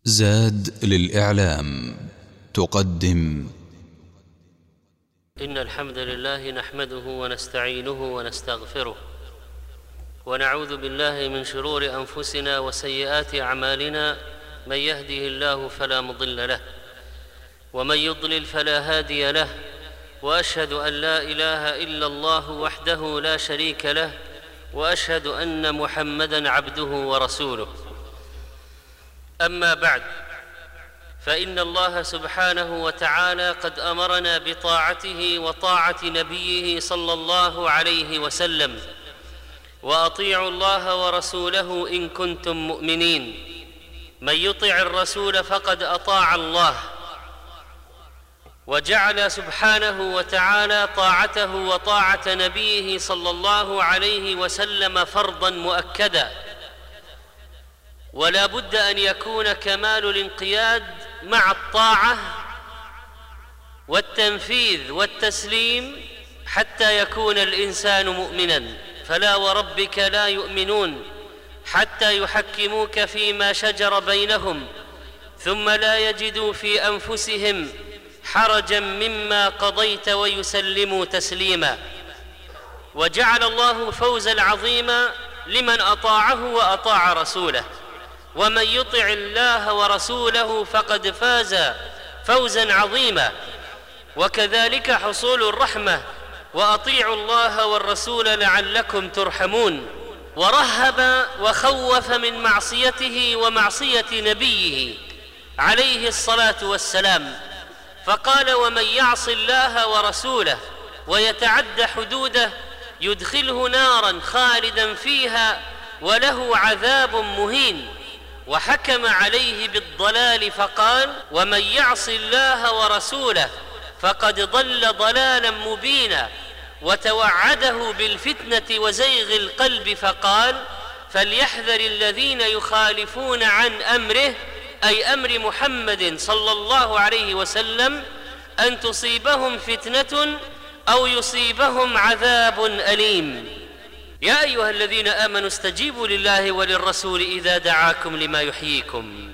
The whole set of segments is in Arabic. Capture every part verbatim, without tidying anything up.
زاد للإعلام تقدم. إن الحمد لله نحمده ونستعينه ونستغفره ونعوذ بالله من شرور أنفسنا وسيئات أعمالنا. من يهده الله فلا مضل له ومن يضلل فلا هادي له، وأشهد أن لا إله إلا الله وحده لا شريك له، وأشهد أن محمدًا عبده ورسوله. أما بعد، فإن الله سبحانه وتعالى قد أمرنا بطاعته وطاعة نبيه صلى الله عليه وسلم: وأطيعوا الله ورسوله إن كنتم مؤمنين. من يطع الرسول فقد أطاع الله، وجعل سبحانه وتعالى طاعته وطاعة نبيه صلى الله عليه وسلم فرضاً مؤكداً، ولا بد أن يكون كمال الانقياد مع الطاعة والتنفيذ والتسليم حتى يكون الإنسان مؤمناً. فلا وربك لا يؤمنون حتى يحكموك فيما شجر بينهم ثم لا يجدوا في أنفسهم حرجاً مما قضيت ويسلموا تسليماً. وجعل الله فوزاً عظيماً لمن أطاعه وأطاع رسوله. ومن يطع الله ورسوله فقد فاز فوزاً عظيماً. وكذلك حصول الرحمة: وأطيعوا الله والرسول لعلكم ترحمون. ورهب وخوف من معصيته ومعصية نبيه عليه الصلاة والسلام، فقال: ومن يعص الله ورسوله ويتعد حدوده يدخله ناراً خالداً فيها وله عذاب مهين. وحكم عليه بالضلال فقال: ومن يعص الله ورسوله فقد ضل ضلالاً مبينا. وتوعده بالفتنة وزيغ القلب فقال: فليحذر الذين يخالفون عن أمره، أي أمر محمد صلى الله عليه وسلم، أن تصيبهم فتنة أو يصيبهم عذاب أليم. يا أيها الذين آمنوا استجيبوا لله وللرسول إذا دعاكم لما يحييكم.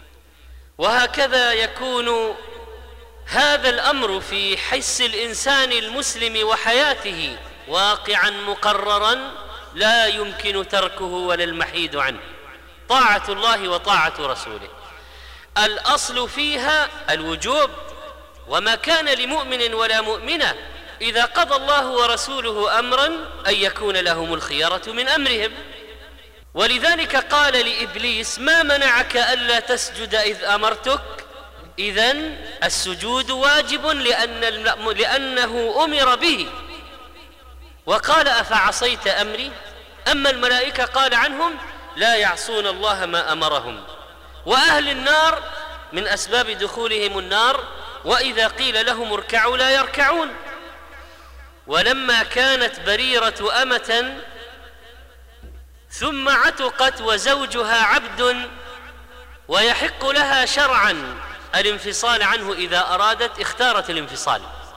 وهكذا يكون هذا الأمر في حس الإنسان المسلم وحياته واقعاً مقرراً لا يمكن تركه ولا المحيد عنه: طاعة الله وطاعة رسوله. الأصل فيها الوجوب، وما كان لمؤمن ولا مؤمنة إذا قضى الله ورسوله أمراً أن يكون لهم الخيرة من أمرهم. ولذلك قال لإبليس: ما منعك ألا تسجد إذ أمرتك؟ إذن السجود واجب لأن لأنه أمر به. وقال: أفعصيت أمري؟ أما الملائكة قال عنهم: لا يعصون الله ما أمرهم. وأهل النار من أسباب دخولهم النار: وإذا قيل لهم اركعوا لا يركعون. ولما كانت بريرة أمة ثم عتقت وزوجها عبد ويحق لها شرعاً الانفصال عنه إذا أرادت، اختارت الانفصال.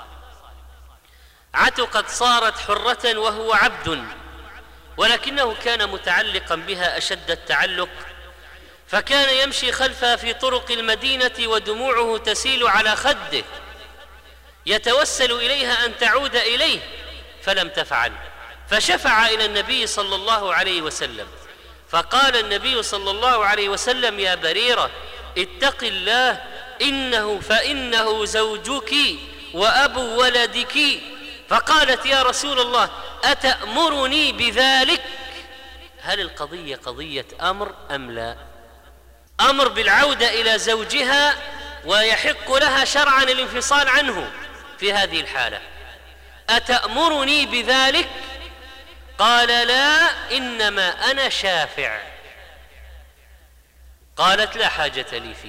عتقت صارت حرة وهو عبد، ولكنه كان متعلقاً بها أشد التعلق، فكان يمشي خلفها في طرق المدينة ودموعه تسيل على خده، يتوسل إليها أن تعود إليه، فلم تفعل. فشفع إلى النبي صلى الله عليه وسلم، فقال النبي صلى الله عليه وسلم: يا بريرة اتق الله، إنه فإنه زوجك وأبو ولدك. فقالت: يا رسول الله أتأمرني بذلك؟ هل القضية قضية أمر أم لا؟ أمر بالعودة إلى زوجها ويحق لها شرعاً الانفصال عنه في هذه الحالة. أتأمرني بذلك؟ قال: لا، إنما أنا شافع. قالت: لا حاجة لي فيه.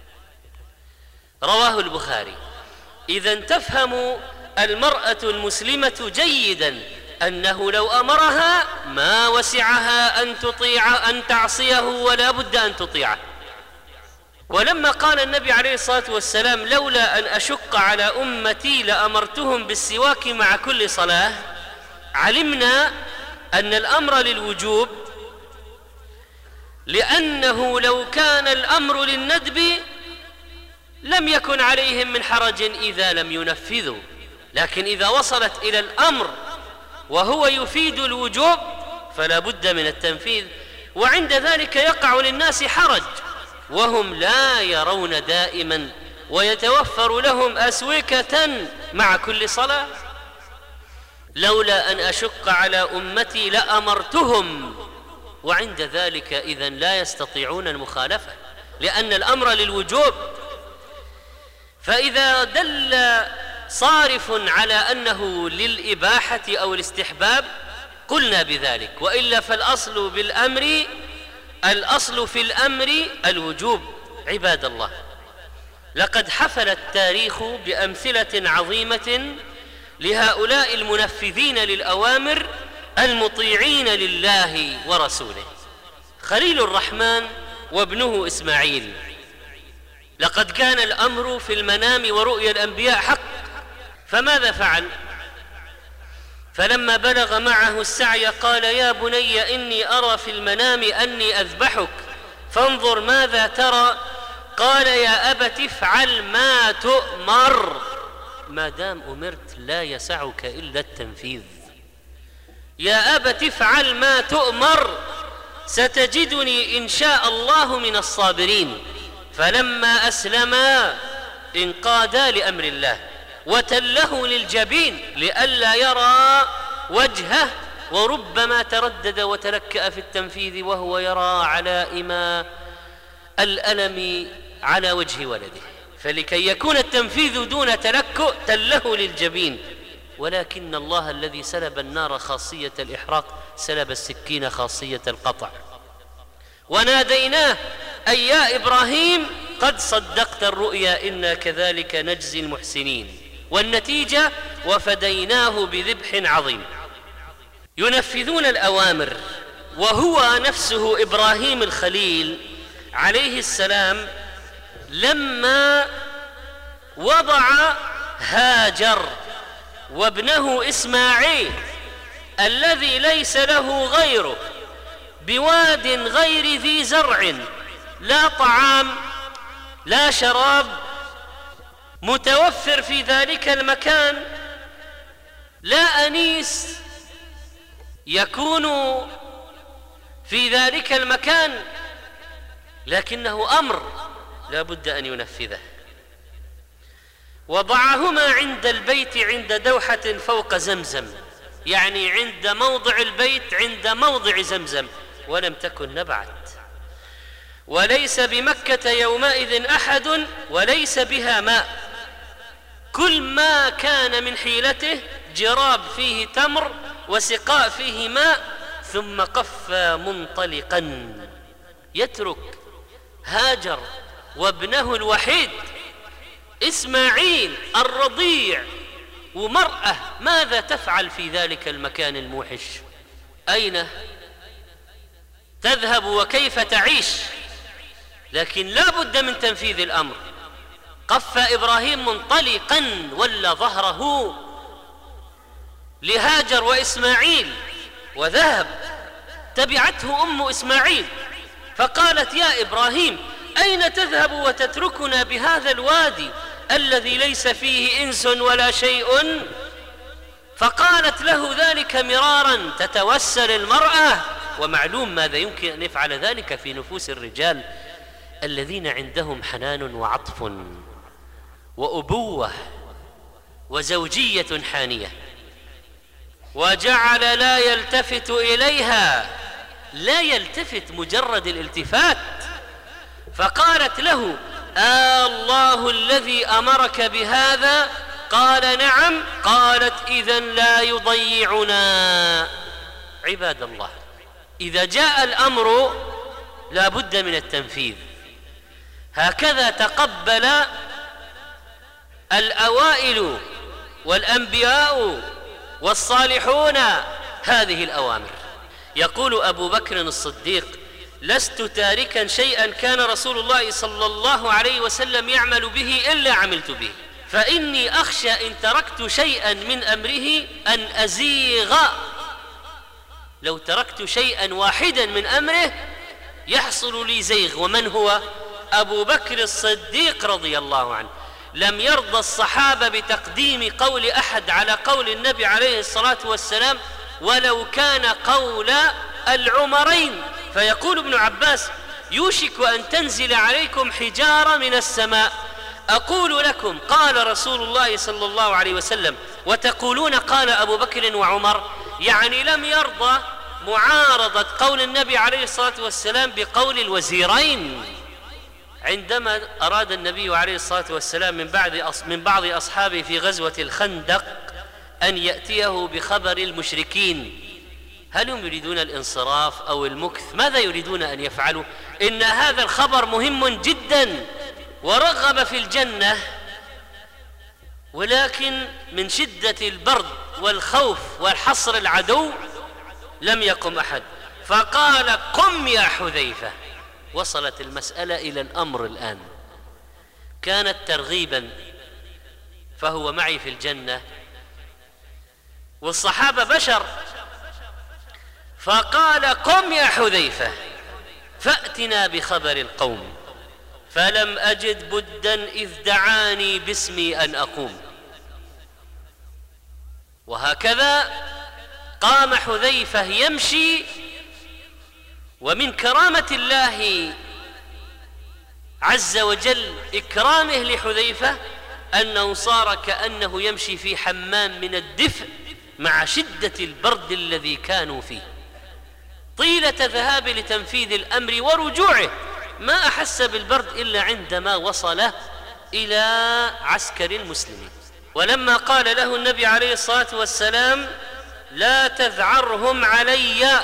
رواه البخاري. إذن تفهم المرأة المسلمة جيداً أنه لو أمرها ما وسعها أن تطيع أن تعصيه، ولا بد أن تطيعه. ولما قال النبي عليه الصلاة والسلام: لولا أن أشق على أمتي لأمرتهم بالسواك مع كل صلاة، علمنا أن الأمر للوجوب لأنه لو كان الأمر للندب لم يكن عليهم من حرج إذا لم ينفذوا، لكن إذا وصلت إلى الأمر وهو يفيد الوجوب فلا بد من التنفيذ، وعند ذلك يقع للناس حرج وهم لا يرون دائما ويتوفر لهم أسوكة مع كل صلاة. لولا أن أشق على أمتي لأمرتهم، وعند ذلك إذن لا يستطيعون المخالفة لأن الأمر للوجوب. فإذا دل صارف على أنه للإباحة أو الاستحباب قلنا بذلك، وإلا فالأصل بالأمر الأصل في الأمر الوجوب. عباد الله، لقد حفل التاريخ بأمثلة عظيمة لهؤلاء المنفذين للأوامر المطيعين لله ورسوله. خليل الرحمن وابنه إسماعيل، لقد كان الأمر في المنام ورؤيا الأنبياء حق، فماذا فعل؟ فلما بلغ معه السعي قال: يا بني إني أرى في المنام أني أذبحك فانظر ماذا ترى؟ قال: يا أبت افعل ما تؤمر، ما دام أمرت لا يسعك إلا التنفيذ. يا أبت افعل ما تؤمر ستجدني إن شاء الله من الصابرين. فلما أسلما انقادا لأمر الله وتله للجبين لئلا يرى وجهه، وربما تردد وتلكأ في التنفيذ وهو يرى علائم الألم على وجه ولده، فلكي يكون التنفيذ دون تلكؤ تله للجبين. ولكن الله الذي سلب النار خاصية الإحراق سلب السكين خاصية القطع. وناديناه أي يا إبراهيم قد صدقت الرؤيا إنا كذلك نجزي المحسنين، والنتيجة وفديناه بذبح عظيم. ينفذون الأوامر، وهو نفسه إبراهيم الخليل عليه السلام لما وضع هاجر وابنه إسماعيل الذي ليس له غيره بواد غير ذي زرع، لا طعام لا شراب، متوفر في ذلك المكان، لا أنيس يكون في ذلك المكان، لكنه أمر لا بد أن ينفذه. وضعهما عند البيت عند دوحة فوق زمزم، يعني عند موضع البيت عند موضع زمزم، ولم تكن نبعت، وليس بمكة يومئذ أحد وليس بها ماء، كل ما كان من حيلته جراب فيه تمر وسقاء فيه ماء، ثم قف منطلقا يترك هاجر وابنه الوحيد إسماعيل الرضيع ومرأة. ماذا تفعل في ذلك المكان الموحش؟ أين تذهب وكيف تعيش؟ لكن لا بد من تنفيذ الأمر. قف إبراهيم منطلقا ولا ظهره لهاجر وإسماعيل وذهب. تبعته أم إسماعيل فقالت: يا إبراهيم أين تذهب وتتركنا بهذا الوادي الذي ليس فيه إنس ولا شيء؟ فقالت له ذلك مرارا تتوسل المرأة، ومعلوم ماذا يمكن أن يفعل ذلك في نفوس الرجال الذين عندهم حنان وعطف وأبوة وزوجية حانية. وجعل لا يلتفت إليها، لا يلتفت مجرد الالتفات. فقالت له: آه الله الذي أمرك بهذا؟ قال: نعم. قالت: إذن لا يضيعنا. عباد الله، إذا جاء الأمر لا بد من التنفيذ. هكذا تقبل الأوائل والأنبياء والصالحون هذه الأوامر. يقول أبو بكر الصديق: لست تاركا شيئا كان رسول الله صلى الله عليه وسلم يعمل به إلا عملت به، فإني أخشى إن تركت شيئا من أمره أن أزيغ. لو تركت شيئا واحدا من أمره يحصل لي زيغ. ومن هو؟ أبو بكر الصديق رضي الله عنه. لم يرضى الصحابة بتقديم قول أحد على قول النبي عليه الصلاة والسلام ولو كان قول العمرين. فيقول ابن عباس: يوشك أن تنزل عليكم حجارة من السماء، أقول لكم قال رسول الله صلى الله عليه وسلم وتقولون قال أبو بكر وعمر. يعني لم يرضى معارضة قول النبي عليه الصلاة والسلام بقول الوزيرين. عندما أراد النبي عليه الصلاة والسلام من بعد من بعض أصحابه في غزوة الخندق أن يأتيه بخبر المشركين، هل هم يريدون الانصراف أو المكث؟ ماذا يريدون أن يفعلوا؟ إن هذا الخبر مهم جدا، ورغب في الجنة، ولكن من شدة البرد والخوف والحصر العدو لم يقم أحد، فقال: قم يا حذيفة. وصلت المسألة إلى الأمر الآن، كانت ترغيبا، فهو معي في الجنة والصحابة بشر، فقال: قم يا حذيفة فأتنا بخبر القوم. فلم أجد بدا إذ دعاني باسمي أن أقوم. وهكذا قام حذيفة يمشي. ومن كرامة الله عز وجل إكرامه لحذيفة أنه صار كأنه يمشي في حمام من الدفء مع شدة البرد الذي كانوا فيه طيلة ذهابه لتنفيذ الأمر ورجوعه. ما أحس بالبرد إلا عندما وصل إلى عسكر المسلمين. ولما قال له النبي عليه الصلاة والسلام: لا تذعرهم علي،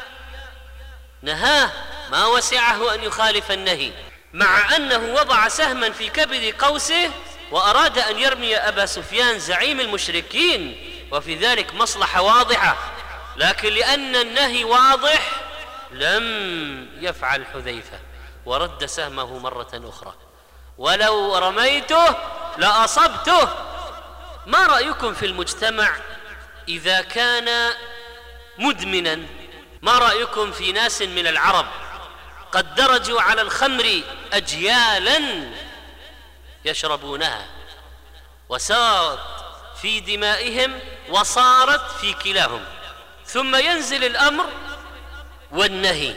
نهاه، ما وسعه أن يخالف النهي، مع أنه وضع سهما في كبد قوسه وأراد أن يرمي أبا سفيان زعيم المشركين، وفي ذلك مصلحة واضحة، لكن لأن النهي واضح لم يفعل حذيفة ورد سهمه مرة أخرى: ولو رميته لأصبته. ما رأيكم في المجتمع إذا كان مدمنا؟ ما رأيكم في ناس من العرب قد درجوا على الخمر أجيالا يشربونها وسارت في دمائهم وصارت في كلاهم، ثم ينزل الأمر والنهي: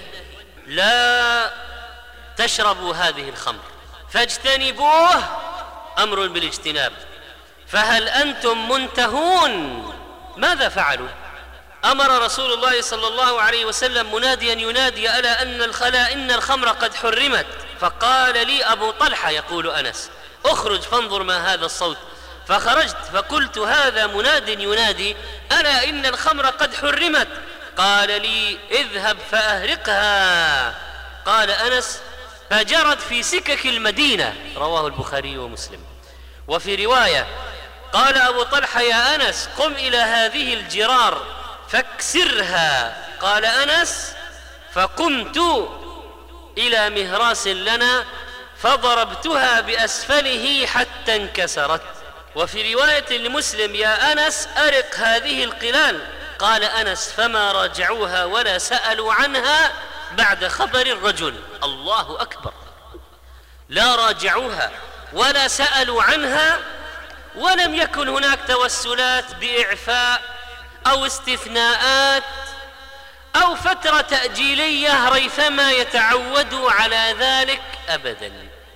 لا تشربوا هذه الخمر فاجتنبوه، أمر بالاجتناب. فهل أنتم منتهون؟ ماذا فعلوا؟ أمر رسول الله صلى الله عليه وسلم مناديا ينادي: ألا أن الخلا إن الخمر قد حرمت. فقال لي أبو طلحة يقول أنس: اخرج فانظر ما هذا الصوت. فخرجت فقلت: هذا مناد ينادي ألا إن الخمر قد حرمت. قال لي: اذهب فأهرقها. قال أنس: فجرت في سكك المدينة. رواه البخاري ومسلم. وفي رواية قال أبو طلحة: يا أنس قم إلى هذه الجرار فاكسرها. قال أنس: فقمت إلى مهراس لنا فضربتها بأسفله حتى انكسرت. وفي رواية لمسلم: يا أنس أرق هذه القلال. قال أنس: فما راجعوها ولا سألوا عنها بعد خبر الرجل. الله أكبر! لا راجعوها ولا سألوا عنها، ولم يكن هناك توسلات بإعفاء أو استثناءات أو فترة تأجيلية ريثما يتعودوا على ذلك أبدا.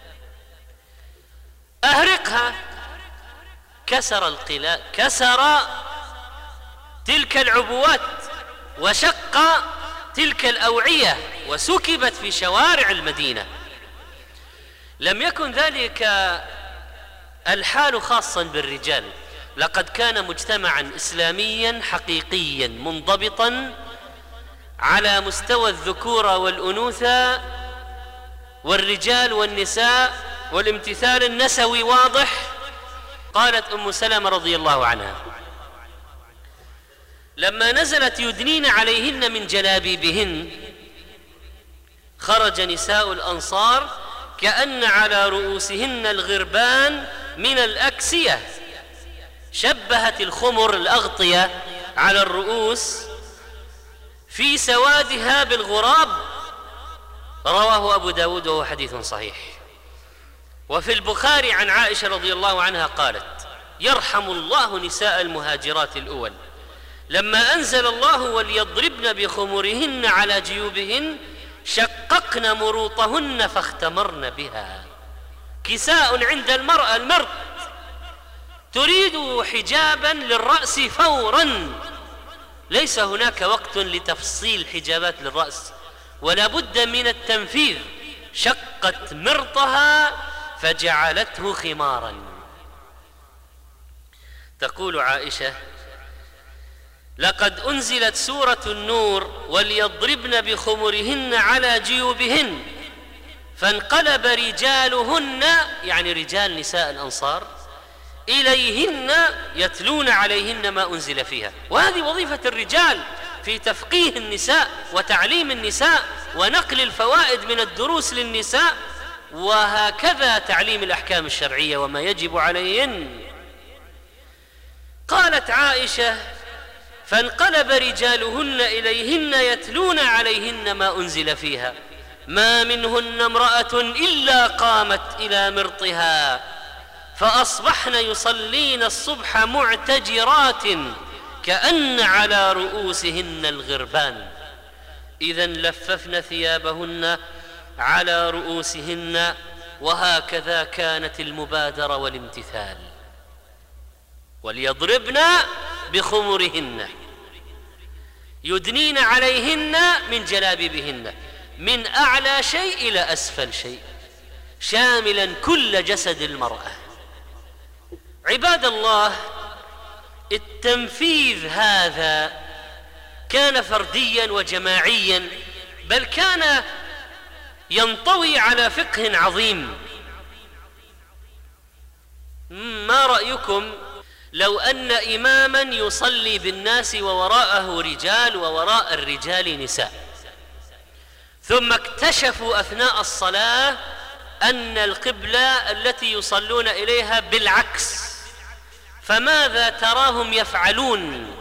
أهرقها، كسر القلاء، كسر تلك العبوات وشق تلك الأوعية وسكبت في شوارع المدينة. لم يكن ذلك الحال خاصا بالرجال، لقد كان مجتمعا إسلاميا حقيقيا منضبطا على مستوى الذكورة والأنوثة والرجال والنساء، والامتثال النسوي واضح. قالت أم سلمة رضي الله عنها: لما نزلت يدنين عليهن من جلابيبهن خرج نساء الأنصار كأن على رؤوسهن الغربان من الأكسية. شبهت الخمر الأغطية على الرؤوس في سوادها بالغراب، رواه أبو داود وهو حديث صحيح. وفي البخاري عن عائشة رضي الله عنها قالت: يرحم الله نساء المهاجرات الأول لما أنزل الله وليضربن بخمرهن على جيوبهن شققن مروطهن فاختمرن بها. كساء عند المرأة المرط تريد حجابا للرأس فورا، ليس هناك وقت لتفصيل حجابات للرأس ولا بد من التنفيذ. شقت مرطها فجعلته خمارا. تقول عائشة: لقد أنزلت سورة النور وليضربن بخمرهن على جيوبهن فانقلب رجالهن، يعني رجال نساء الأنصار، إليهن يتلون عليهن ما أنزل فيها. وهذه وظيفة الرجال في تفقيه النساء وتعليم النساء ونقل الفوائد من الدروس للنساء، وهكذا تعليم الأحكام الشرعية وما يجب عليهن. قالت عائشة: فانقلب رجالهن إليهن يتلون عليهن ما أنزل فيها ما منهن امرأة إلا قامت إلى مرطها فأصبحن يصلين الصبح معتجرات كأن على رؤوسهن الغربان. إذن لففن ثيابهن على رؤوسهن، وهكذا كانت المبادرة والامتثال. وليضربن بخمرهن يدنين عليهن من جلابيبهن من أعلى شيء إلى أسفل شيء، شاملا كل جسد المرأة. عباد الله، التنفيذ هذا كان فرديا وجماعيا، بل كان ينطوي على فقه عظيم. ما رأيكم لو أن إماما يصلي بالناس ووراءه رجال ووراء الرجال نساء، ثم اكتشفوا أثناء الصلاة أن القبلة التي يصلون إليها بالعكس، فماذا تراهم يفعلون؟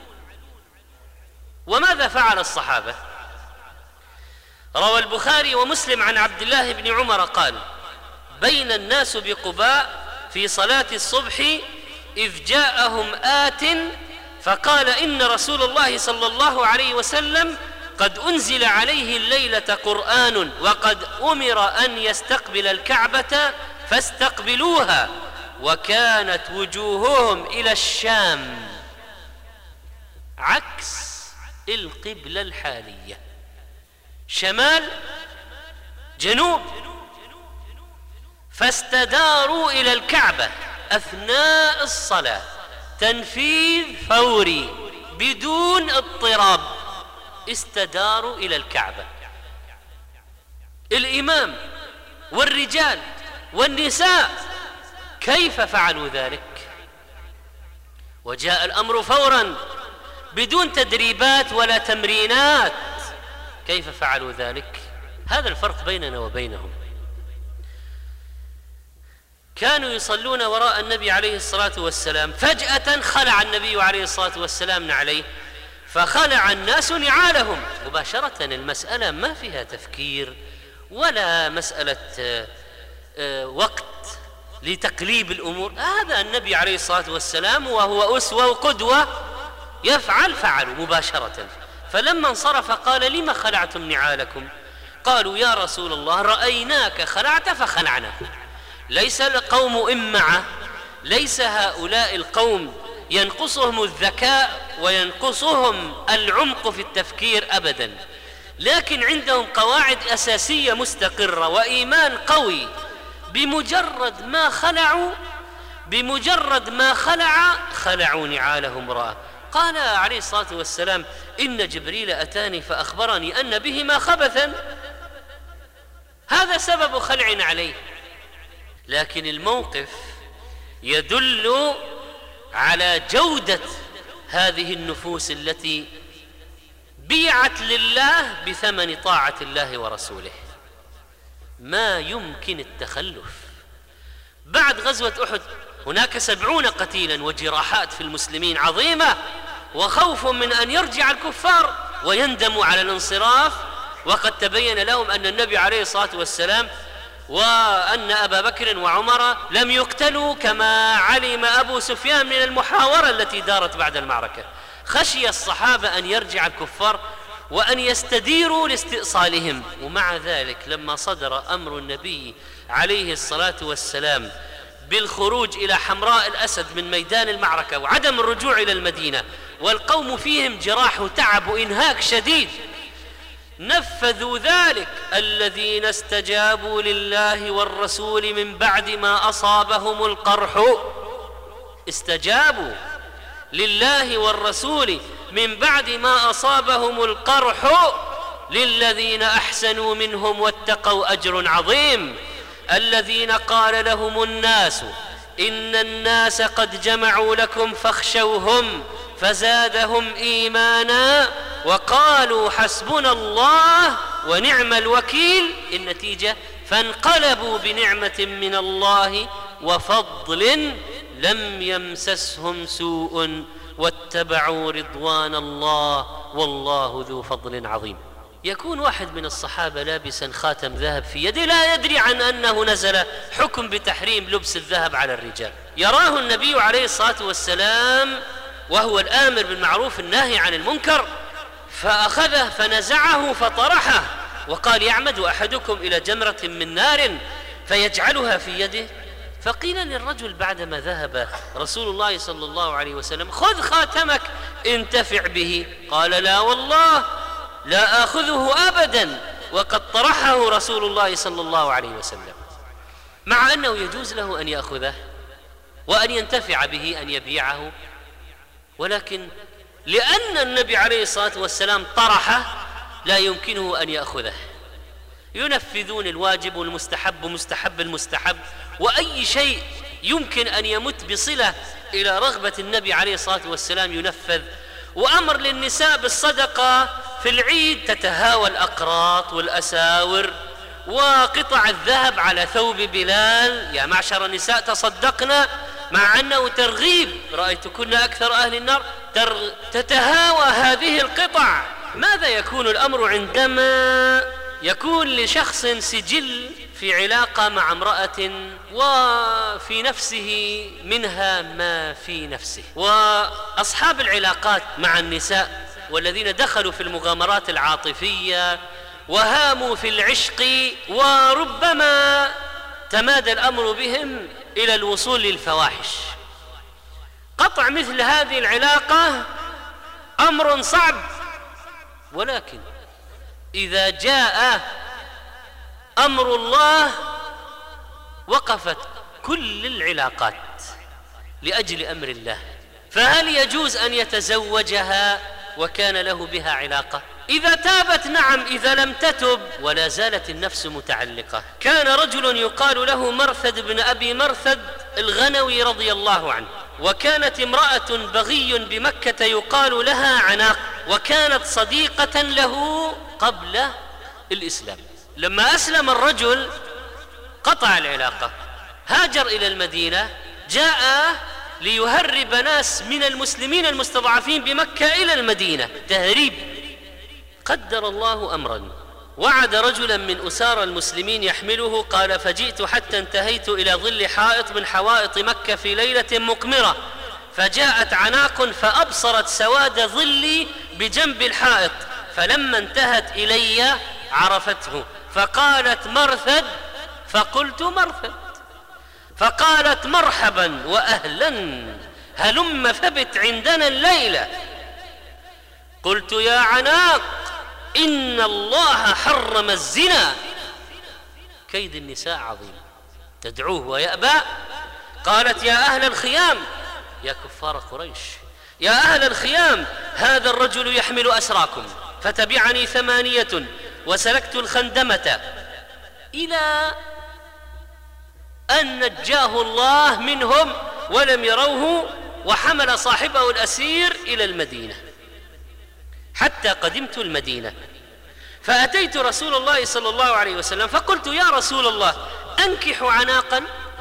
وماذا فعل الصحابة؟ روى البخاري ومسلم عن عبد الله بن عمر قال: بين الناس بقباء في صلاة الصبح إذ جاءهم آت فقال: إن رسول الله صلى الله عليه وسلم قد أنزل عليه الليلة قرآن وقد أمر أن يستقبل الكعبة فاستقبلوها، وكانت وجوههم إلى الشام، عكس القبلة الحالية، شمال جنوب، فاستداروا إلى الكعبة أثناء الصلاة تنفيذ فوري بدون اضطراب، استداروا إلى الكعبة. الإمام والرجال والنساء كيف فعلوا ذلك؟ وجاء الأمر فورا بدون تدريبات ولا تمرينات. كيف فعلوا ذلك؟ هذا الفرق بيننا وبينهم. كانوا يصلون وراء النبي عليه الصلاة والسلام، فجأة خلع النبي عليه الصلاة والسلام نعليه فخلع الناس نعالهم مباشرة. المسألة ما فيها تفكير ولا مسألة وقت لتقليب الأمور. هذا النبي عليه الصلاة والسلام وهو أسوة وقدوة، يفعل فعلوا مباشرة. فلما انصرف قال: لما خلعتم نعالكم؟ قالوا: يا رسول الله رأيناك خلعت فخلعنا. ليس القوم إمعة، ليس هؤلاء القوم ينقصهم الذكاء وينقصهم العمق في التفكير أبدا، لكن عندهم قواعد أساسية مستقرة وإيمان قوي. بمجرد ما خلعوا بمجرد ما خلع خلعوا نعالهم امرأة. قال عليه الصلاة والسلام: إن جبريل أتاني فأخبرني أن بهما خبثا، هذا سبب خلع عليه. لكن الموقف يدل على جودة هذه النفوس التي بيعت لله بثمن طاعة الله ورسوله. ما يمكن التخلف. بعد غزوة أحد هناك سبعون قتيلا وجراحات في المسلمين عظيمة، وخوف من أن يرجع الكفار ويندموا على الانصراف، وقد تبين لهم أن النبي عليه الصلاة والسلام وأن أبا بكر وعمر لم يقتلوا كما علم أبو سفيان من المحاورة التي دارت بعد المعركة. خشي الصحابة أن يرجع الكفار وأن يستديروا لاستئصالهم، ومع ذلك لما صدر أمر النبي عليه الصلاة والسلام بالخروج إلى حمراء الأسد من ميدان المعركة وعدم الرجوع إلى المدينة والقوم فيهم جراح وتعب وإنهاك شديد، نفذوا ذلك. الذين استجابوا لله والرسول من بعد ما أصابهم القرح، استجابوا لله والرسول من بعد ما أصابهم القرح للذين أحسنوا منهم واتقوا أجر عظيم. الذين قال لهم الناس إن الناس قد جمعوا لكم فاخشوهم فزادهم إيمانا وقالوا حسبنا الله ونعم الوكيل. النتيجة فانقلبوا بنعمة من الله وفضل لم يمسسهم سوء واتبعوا رضوان الله والله ذو فضل عظيم. يكون واحد من الصحابة لابسا خاتم ذهب في يده لا يدري عن أنه نزل حكم بتحريم لبس الذهب على الرجال، يراه النبي عليه الصلاة والسلام وهو الآمر بالمعروف الناهي عن المنكر، فأخذه فنزعه فطرحه وقال يعمد أحدكم إلى جمرة من نار فيجعلها في يده. فقيل للرجل بعدما ذهب رسول الله صلى الله عليه وسلم خذ خاتمك انتفع به، قال لا والله لا آخذه أبدا، وقد طرحه رسول الله صلى الله عليه وسلم، مع أنه يجوز له أن يأخذه وأن ينتفع به أن يبيعه، ولكن لأن النبي عليه الصلاة والسلام طرحه لا يمكنه أن يأخذه. ينفذون الواجب والمستحب ومستحب المستحب، وأي شيء يمكن أن يمت بصلة إلى رغبة النبي عليه الصلاة والسلام ينفذ. وأمر للنساء بالصدقة في العيد تتهاوى الأقراط والأساور وقطع الذهب على ثوب بلال، يا معشر النساء تصدقنا، مع أنه ترغيب، رأيتكن أكثر أهل النار، تتهاوى هذه القطع. ماذا يكون الأمر عندما يكون لشخص سجل في علاقة مع امرأة وفي نفسه منها ما في نفسه؟ وأصحاب العلاقات مع النساء والذين دخلوا في المغامرات العاطفية وهاموا في العشق وربما تمادى الأمر بهم إلى الوصول للفواحش، قطع مثل هذه العلاقة أمر صعب، ولكن إذا جاء أمر الله وقفت كل العلاقات لأجل أمر الله. فهل يجوز أن يتزوجها وكان له بها علاقة؟ إذا تابت نعم، إذا لم تتب ولا زالت النفس متعلقة. كان رجل يقال له مرثد بن أبي مرثد الغنوي رضي الله عنه، وكانت امرأة بغي بمكة يقال لها عناق، وكانت صديقة له قبل الإسلام. لما أسلم الرجل قطع العلاقة، هاجر إلى المدينة، جاء ليهرب ناس من المسلمين المستضعفين بمكة إلى المدينة تهريب. قدر الله أمرا، وعد رجلا من أسار المسلمين يحمله، قال فجئت حتى انتهيت إلى ظل حائط من حوائط مكة في ليلة مقمرة، فجاءت عناق فأبصرت سواد ظلي بجنب الحائط، فلما انتهت إلي عرفته فقالت مرثد، فقلت مرثد، فقالت مرحبا وأهلا هلم فبت عندنا الليلة. قلت يا عناق إن الله حرم الزنا. كيد النساء عظيم، تدعوه ويأبى. قالت يا أهل الخيام، يا كفار قريش، يا أهل الخيام هذا الرجل يحمل أسراكم، فتبعني ثمانية وسلكت الخندمة، إلى أن نجاه الله منهم ولم يروه، وحمل صاحبه الأسير إلى المدينة حتى قدمت المدينة. فأتيت رسول الله صلى الله عليه وسلم فقلت يا رسول الله أنكح عناقا؟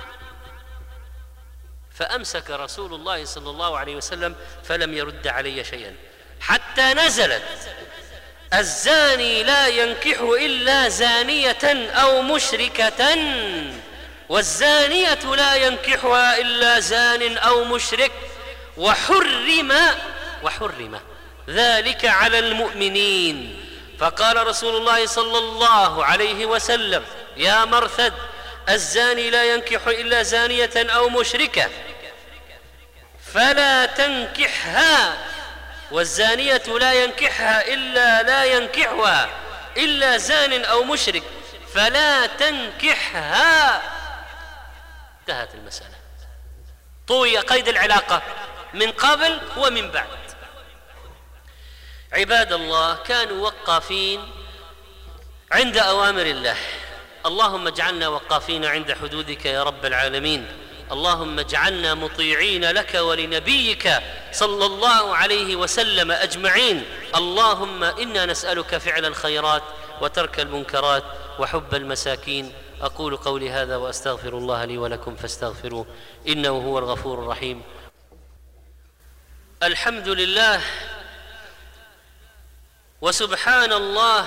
فأمسك رسول الله صلى الله عليه وسلم فلم يرد علي شيئا حتى نزلت الزاني لا ينكح إلا زانية أو مشركة، والزانية لا ينكحها إلا زان أو مشرك، وحرم وحرم ذلك على المؤمنين. فقال رسول الله صلى الله عليه وسلم: يا مرثد، الزاني لا ينكح إلا زانية أو مشركة فلا تنكحها، والزانية لا ينكحها إلا لا ينكحها إلا زان أو مشرك فلا تنكحها. انتهت المسألة، طوي قيد العلاقة من قبل ومن بعد. عباد الله، كانوا وقافين عند أوامر الله. اللهم اجعلنا وقافين عند حدودك يا رب العالمين. اللهم اجعلنا مطيعين لك ولنبيك صلى الله عليه وسلم أجمعين. اللهم إنا نسألك فعل الخيرات وترك المنكرات وحب المساكين. أقول قولي هذا وأستغفر الله لي ولكم فاستغفروه إنه هو الغفور الرحيم. الحمد لله وسبحان الله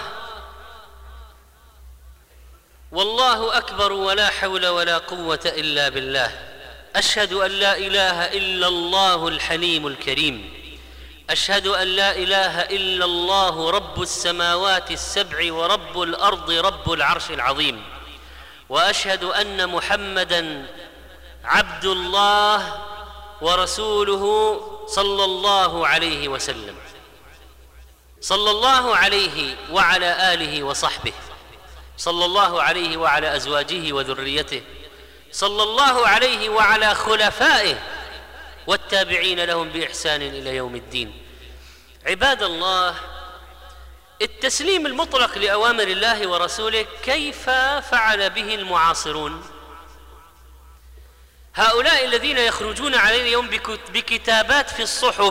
والله أكبر ولا حول ولا قوة إلا بالله. أشهد أن لا إله إلا الله الحليم الكريم. أشهد أن لا إله إلا الله رب السماوات السبع ورب الأرض رب العرش العظيم. وأشهد أن محمدًا عبد الله ورسوله صلى الله عليه وسلم. صلى الله عليه وعلى آله وصحبه، صلى الله عليه وعلى أزواجه وذريته، صلى الله عليه وعلى خلفائه والتابعين لهم بإحسان إلى يوم الدين. عباد الله، التسليم المطلق لأوامر الله ورسوله كيف فعل به المعاصرون؟ هؤلاء الذين يخرجون علينا اليوم بكتابات في الصحف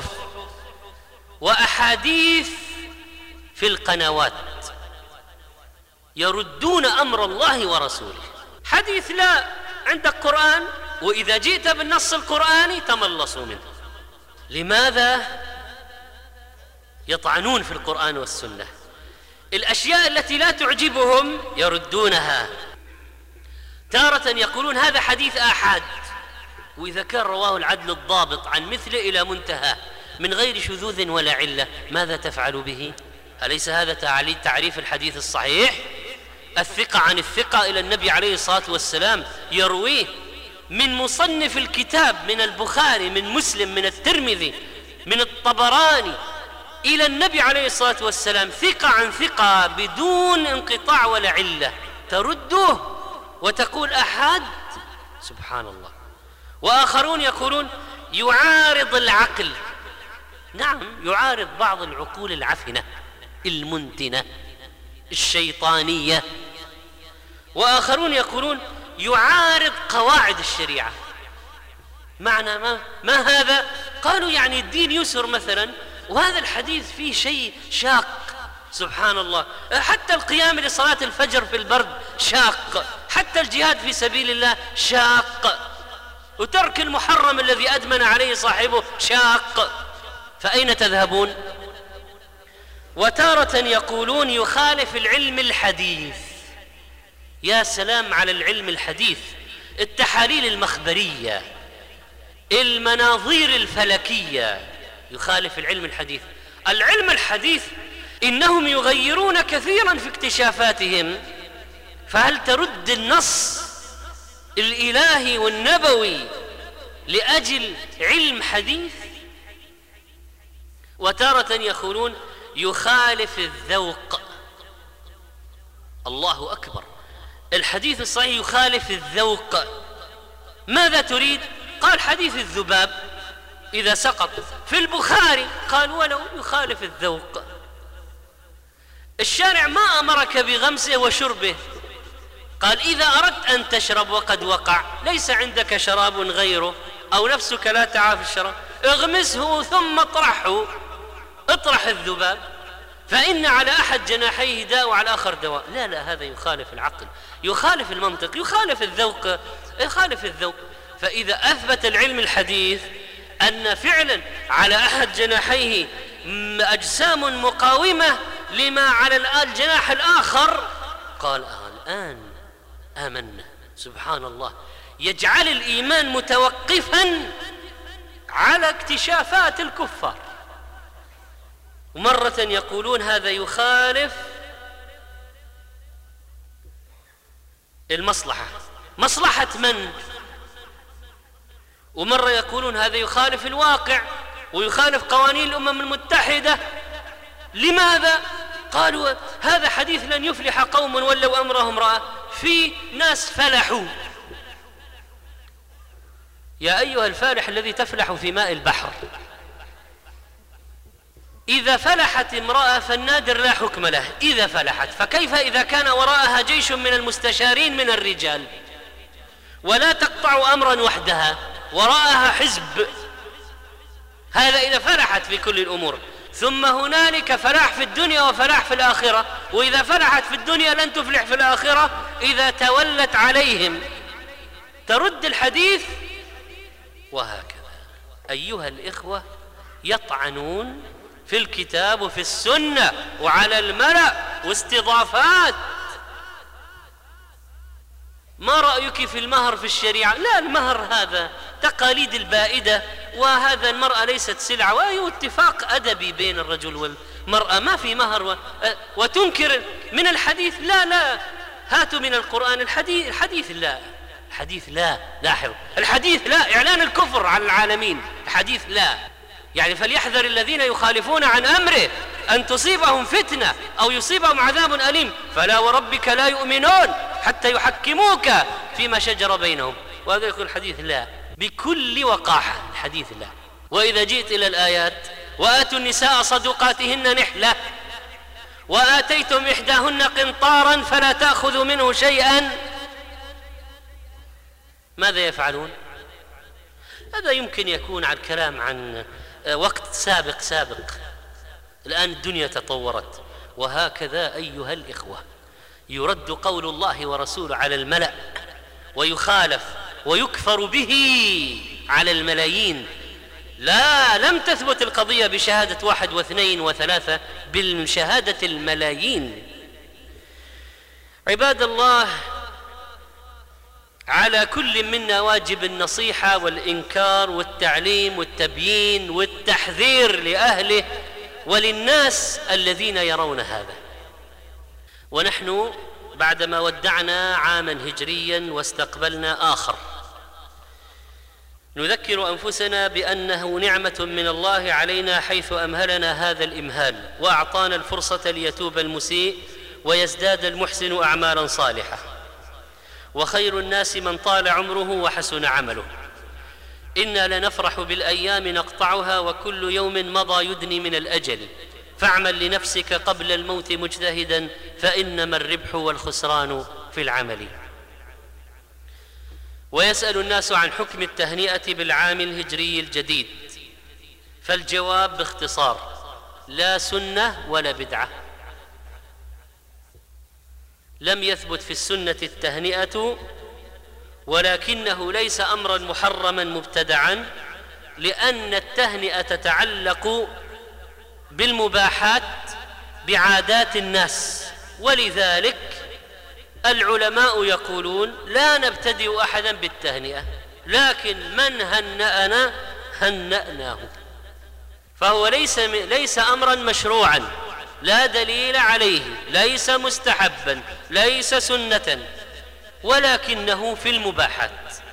وأحاديث في القنوات يردون أمر الله ورسوله. حديث لا، عندك قرآن، وإذا جئت بالنص القرآني تملصوا منه. لماذا؟ يطعنون في القرآن والسنة. الأشياء التي لا تعجبهم يردونها. تارة يقولون هذا حديث آحاد، وإذا كان رواه العدل الضابط عن مثله إلى منتهى من غير شذوذ ولا علة، ماذا تفعل به؟ أليس هذا تعريف الحديث الصحيح؟ الثقة عن الثقة إلى النبي عليه الصلاة والسلام يرويه من مصنف الكتاب، من البخاري، من مسلم، من الترمذي، من الطبراني، إلى النبي عليه الصلاة والسلام، ثقة عن ثقة بدون انقطاع ولا علة، ترده وتقول أحد؟ سبحان الله. وآخرون يقولون يعارض العقل. نعم، يعارض بعض العقول العفنة المنتنة الشيطانية. وآخرون يقولون يعارض قواعد الشريعة. معنى ما, ما هذا؟ قالوا يعني الدين يسر مثلا، وهذا الحديث فيه شيء شاق. سبحان الله، حتى القيام لصلاة الفجر في البرد شاق، حتى الجهاد في سبيل الله شاق، وترك المحرم الذي أدمن عليه صاحبه شاق. فأين تذهبون؟ وتارة يقولون يخالف العلم الحديث. يا سلام على العلم الحديث، التحاليل المخبرية، المناظير الفلكية، يخالف العلم الحديث. العلم الحديث إنهم يغيرون كثيرا في اكتشافاتهم، فهل ترد النص الإلهي والنبوي لأجل علم حديث؟ وتارة يقولون يخالف الذوق. الله أكبر، الحديث الصحيح يخالف الذوق. ماذا تريد؟ قال حديث الذباب إذا سقط في البخاري، قال ولو يخالف الذوق. الشارع ما أمرك بغمسه وشربه، قال إذا أردت أن تشرب وقد وقع، ليس عندك شراب غيره أو نفسك لا تعافي الشراب، اغمسه ثم اطرحه، اطرح الذباب، فإن على أحد جناحيه داء وعلى الآخر دواء. لا لا، هذا يخالف العقل، يخالف المنطق، يخالف الذوق، يخالف الذوق. فإذا أثبت العلم الحديث أن فعلا على أحد جناحيه أجسام مقاومة لما على الجناح الآخر قال آه الآن آمنا. سبحان الله، يجعل الإيمان متوقفا على اكتشافات الكفار. ومرة يقولون هذا يخالف المصلحة، مصلحة من؟ ومرة يقولون هذا يخالف الواقع ويخالف قوانين الأمم المتحدة. لماذا؟ قالوا هذا حديث لن يفلح قوم ولوا أمرهم امرأة، في ناس فلحوا. يا أيها الفالح الذي تفلح في ماء البحر، إذا فلحت امرأة فالنادر لا حكم له إذا فلحت، فكيف إذا كان وراءها جيش من المستشارين من الرجال؟ ولا تقطع أمرا وحدها، وراءها حزب. هذا إذا فلحت في كل الأمور. ثم هنالك فلاح في الدنيا وفلاح في الآخرة، وإذا فلحت في الدنيا لن تفلح في الآخرة إذا تولت عليهم ترد الحديث. وهكذا أيها الإخوة يطعنون في الكتاب وفي السنة وعلى الملأ واستضافات. ما رأيك في المهر في الشريعة؟ لا، المهر هذا تقاليد البائدة، وهذا المرأة ليست سلعة، وهي اتفاق أدبي بين الرجل والمرأة، ما في مهر و... وتنكر من الحديث. لا لا، هاتوا من القرآن الحديث. الحديث لا، الحديث لا، لاحظ، الحديث لا، إعلان الكفر على العالمين. الحديث لا، يعني فليحذر الذين يخالفون عن أمره أن تصيبهم فتنة أو يصيبهم عذاب أليم. فلا وربك لا يؤمنون حتى يحكموك فيما شجر بينهم. وهذا يقول الحديث لا بكل وقاحة، الحديث لا. وإذا جئت إلى الآيات وآتوا النساء صدقاتهن نحلة وآتيتم إحداهن قنطارا فلا تأخذوا منه شيئا، ماذا يفعلون؟ هذا يمكن يكون عن كلام عن وقت سابق سابق. الآن الدنيا تطورت. وهكذا أيها الإخوة يرد قول الله ورسوله على الملأ ويخالف ويكفر به على الملايين. لا، لم تثبت القضية بشهادة واحد واثنين وثلاثة، بشهادة الملايين. عباد الله، على كل منا واجب النصيحة والإنكار والتعليم والتبيين والتحذير لأهله وللناس الذين يرون هذا. ونحن بعدما ودعنا عاما هجريا واستقبلنا آخر، نذكر أنفسنا بأنه نعمة من الله علينا حيث أمهلنا هذا الإمهال وأعطانا الفرصة ليتوب المسيء ويزداد المحسن أعمالا صالحة. وخير الناس من طال عمره وحسن عمله. إنا لنفرح بالأيام نقطعها وكل يوم مضى يدني من الأجل، فاعمل لنفسك قبل الموت مجتهدا فإنما الربح والخسران في العمل. ويسأل الناس عن حكم التهنئة بالعام الهجري الجديد، فالجواب باختصار: لا سنة ولا بدعة. لم يثبت في السنة التهنئة، ولكنه ليس أمرا محرما مبتدعا، لأن التهنئة تتعلق بالمباحات بعادات الناس. ولذلك العلماء يقولون لا نبتدئ أحدا بالتهنئة، لكن من هنأنا هنأناه. فهو ليس ليس أمرا مشروعا، لا دليل عليه، ليس مستحبا، ليس سنة، ولكنه في المباحات.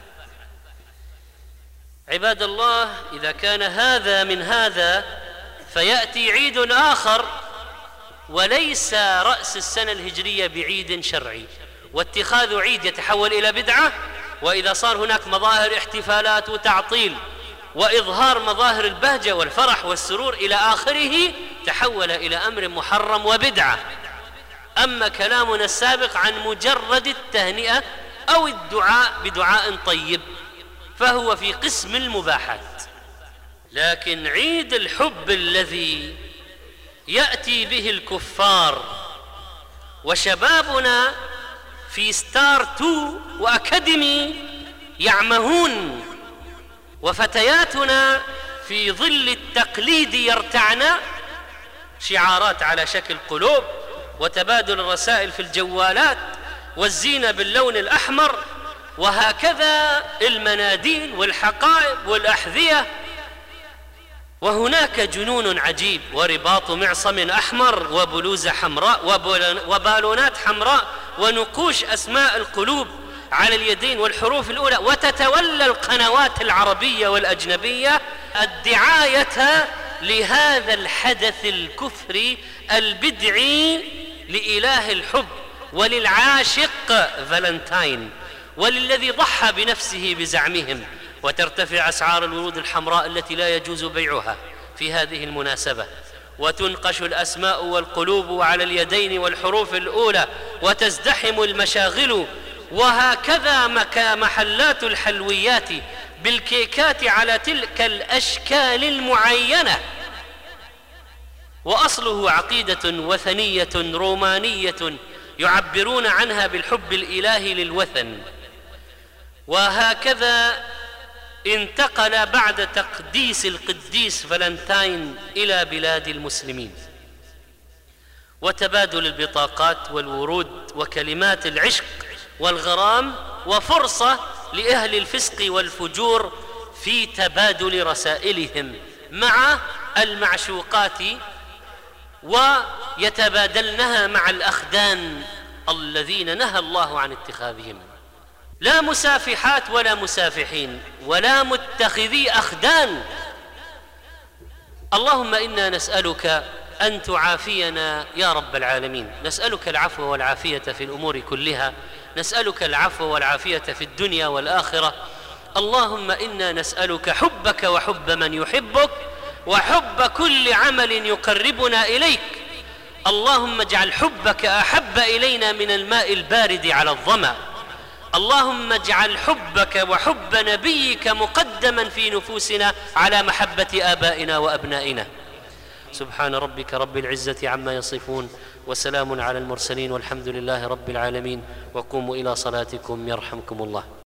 عباد الله، إذا كان هذا من هذا فيأتي عيد آخر، وليس رأس السنة الهجرية بعيد شرعي، واتخاذ عيد يتحول إلى بدعة. وإذا صار هناك مظاهر احتفالات وتعطيل وإظهار مظاهر البهجة والفرح والسرور إلى آخره، تحول إلى أمر محرم وبدعة. أما كلامنا السابق عن مجرد التهنئة أو الدعاء بدعاء طيب فهو في قسم المباحات. لكن عيد الحب الذي يأتي به الكفار وشبابنا في ستار تو وأكاديمي يعمهون، وفتياتنا في ظل التقليد يرتعن، شعارات على شكل قلوب، وتبادل الرسائل في الجوالات، والزينة باللون الأحمر، وهكذا المناديل والحقائب والأحذية. وهناك جنون عجيب، ورباط معصم أحمر، وبلوزة حمراء، وبالونات حمراء، ونقوش أسماء القلوب على اليدين والحروف الأولى. وتتولى القنوات العربية والأجنبية الدعاية لهذا الحدث الكفري البدعي لإله الحب وللعاشق فالنتاين وللذي ضحى بنفسه بزعمهم. وترتفع أسعار الورود الحمراء التي لا يجوز بيعها في هذه المناسبة، وتنقش الأسماء والقلوب على اليدين والحروف الأولى، وتزدحم المشاغل. وهكذا محلات الحلويات بالكيكات على تلك الأشكال المعينة. وأصله عقيدة وثنية رومانية يعبرون عنها بالحب الإلهي للوثن. وهكذا انتقل بعد تقديس القديس فالنتاين إلى بلاد المسلمين، وتبادل البطاقات والورود وكلمات العشق والغرام، وفرصة لأهل الفسق والفجور في تبادل رسائلهم مع المعشوقات، ويتبادلنها مع الأخدان الذين نهى الله عن اتخاذهم. لا مسافحات ولا مسافحين ولا متخذي أخدان. اللهم إنا نسألك أن تعافينا يا رب العالمين، نسألك العفو والعافية في الأمور كلها، نسألك العفو والعافية في الدنيا والآخرة. اللهم إنا نسألك حبك وحب من يحبك، وحب كل عمل يقربنا إليك. اللهم اجعل حبك أحب إلينا من الماء البارد على الظمأ. اللهم اجعل حبك وحب نبيك مقدما في نفوسنا على محبة آبائنا وأبنائنا. سبحان ربك رب العزة عما يصفون، وسلام على المرسلين، والحمد لله رب العالمين. وقوموا إلى صلاتكم يرحمكم الله.